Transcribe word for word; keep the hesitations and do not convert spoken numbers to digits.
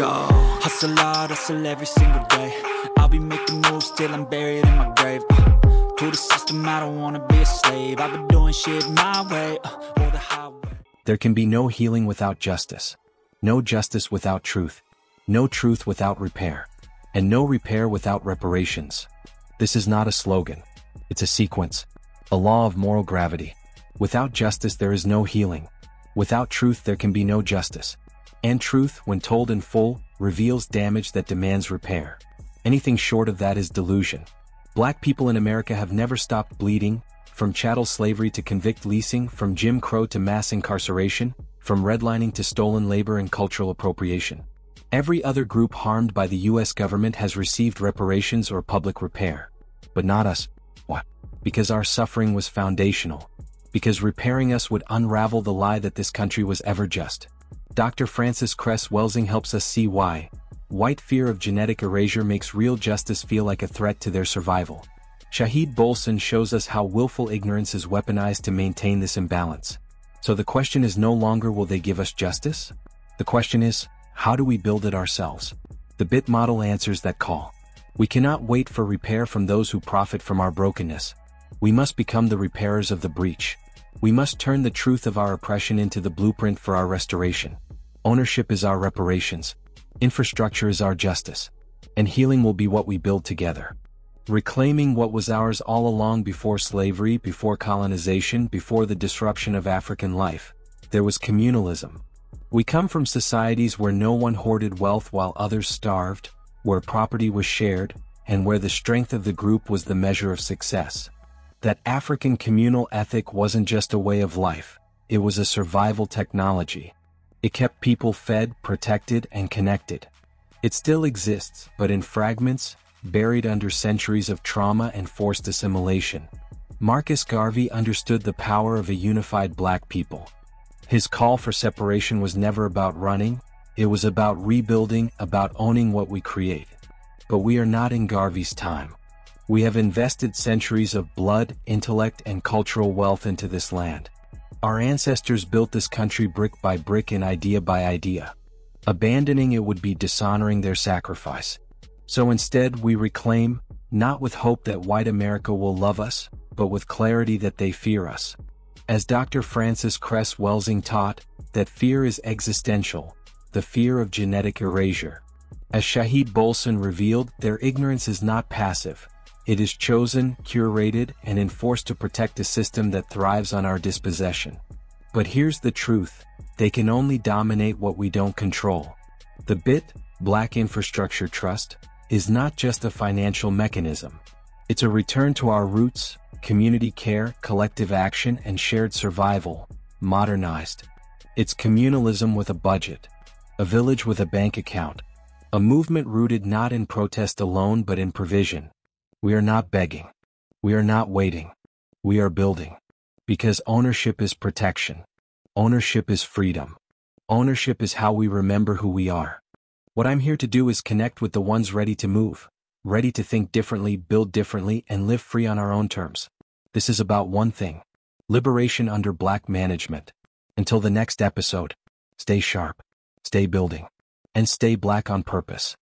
go. Hustle hard, hustle every single day. I'll be making moves till I'm buried in my grave. uh, To the system, I don't wanna be a slave. I've been doing shit my way, uh, or the highway. There can be no healing without justice, no justice without truth, no truth without repair, and no repair without reparations. This is not a slogan. It's a sequence, a law of moral gravity. Without justice there is no healing. Without truth there can be no justice. And truth, when told in full, reveals damage that demands repair. Anything short of that is delusion. Black people in America have never stopped bleeding, from chattel slavery to convict leasing, from Jim Crow to mass incarceration, from redlining to stolen labor and cultural appropriation. Every other group harmed by the U S government has received reparations or public repair. But not us. Why? Because our suffering was foundational. Because repairing us would unravel the lie that this country was ever just. Doctor Frances Cress Welsing helps us see why. White fear of genetic erasure makes real justice feel like a threat to their survival. Shahid Bolson shows us how willful ignorance is weaponized to maintain this imbalance. So the question is no longer will they give us justice? The question is, how do we build it ourselves? The B I T model answers that call. We cannot wait for repair from those who profit from our brokenness. We must become the repairers of the breach. We must turn the truth of our oppression into the blueprint for our restoration. Ownership is our reparations. Infrastructure is our justice. And healing will be what we build together. Reclaiming what was ours all along before slavery, before colonization, before the disruption of African life. There was communalism. We come from societies where no one hoarded wealth while others starved, where property was shared, and where the strength of the group was the measure of success. That African communal ethic wasn't just a way of life, it was a survival technology. It kept people fed, protected, and connected. It still exists, but in fragments, buried under centuries of trauma and forced assimilation. Marcus Garvey understood the power of a unified black people. His call for separation was never about running, it was about rebuilding, about owning what we create. But we are not in Garvey's time. We have invested centuries of blood, intellect, and cultural wealth into this land. Our ancestors built this country brick by brick and idea by idea. Abandoning it would be dishonoring their sacrifice. So instead we reclaim, not with hope that white America will love us, but with clarity that they fear us. As Doctor Frances Cress Welsing taught, that fear is existential, the fear of genetic erasure. As Shahid Bolson revealed, their ignorance is not passive. It is chosen, curated, and enforced to protect a system that thrives on our dispossession. But here's the truth, they can only dominate what we don't control. The B I T, Black Infrastructure Trust, is not just a financial mechanism. It's a return to our roots, community care, collective action, and shared survival, modernized. It's communalism with a budget, a village with a bank account, a movement rooted not in protest alone but in provision. We are not begging. We are not waiting. We are building. Because ownership is protection. Ownership is freedom. Ownership is how we remember who we are. What I'm here to do is connect with the ones ready to move, ready to think differently, build differently, and live free on our own terms. This is about one thing: liberation under Black management. Until the next episode, stay sharp, stay building, and stay Black on purpose.